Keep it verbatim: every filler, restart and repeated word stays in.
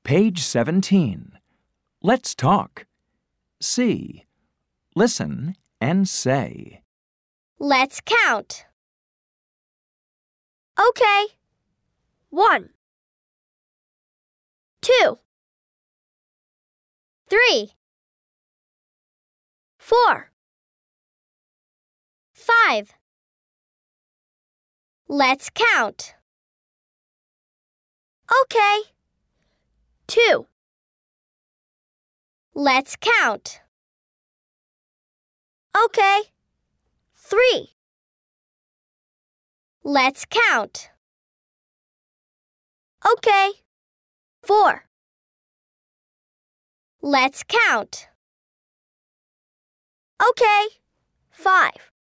Page seventeen. Let's talk. C. Listen and say. Let's count. Okay. One. Two. Three. Four. Five. Let's count. Okay. Two. Let's count. Okay. Three. Let's count. Okay. Four. Let's count. Okay. Five.